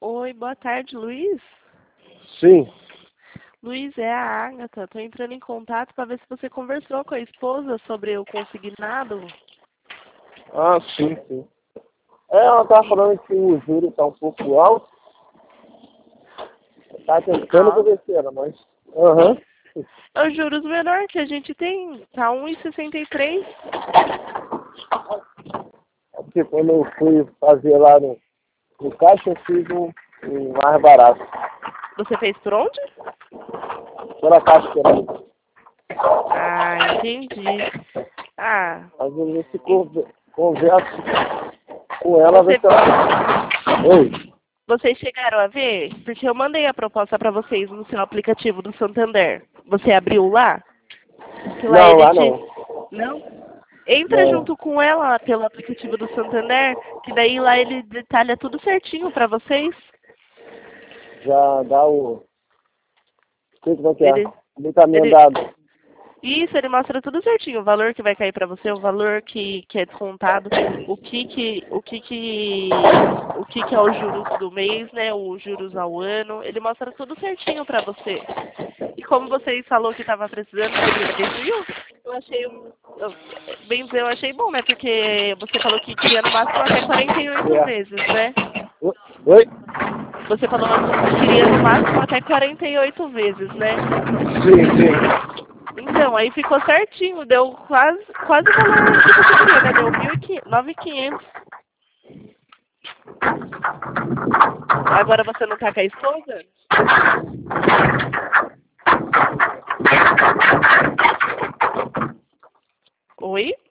Oi, boa tarde, Luiz. Sim. Luiz, é a Agatha. Tô entrando em contato para ver se você conversou com a esposa sobre o consignado. Ah, sim, sim. Ela tá falando que o juro tá um pouco alto. Tá tentando Ah, convencer ela, mas... Aham. é os juros menor que a gente tem. Tá 1,63. Porque quando eu fui fazer lá no caixa, eu fiz um mais barato. Você fez por onde? Pela caixa que era. Ah, entendi. Ah, Mas eu se converso com ela, você, ver se ela... Oi. vocês chegaram a ver? Porque eu mandei a proposta para vocês no seu aplicativo do Santander. Você abriu lá? Que lá Não, ele lá te... não. Não? Entra Não. junto com ela pelo aplicativo do Santander, que daí lá ele detalha tudo certinho para vocês. Já dá o... Sei como é que é. Ele, Ele tá ele, emendado. isso, ele mostra tudo certinho, o valor que vai cair para você, o valor que é descontado, o que é os juros do mês, né, os juros ao ano, ele mostra tudo certinho para você. E como você falou que estava precisando de desvio, eu achei bem dizer, eu achei bom, né, porque você falou que queria no máximo até 48 É. vezes, né? Oi? Você falou que queria no máximo até 48 vezes, né? Sim, sim. Então, aí ficou certinho, deu quase o valor que você queria, né? Deu 9.500. Agora você não tá com a esposa? Oi?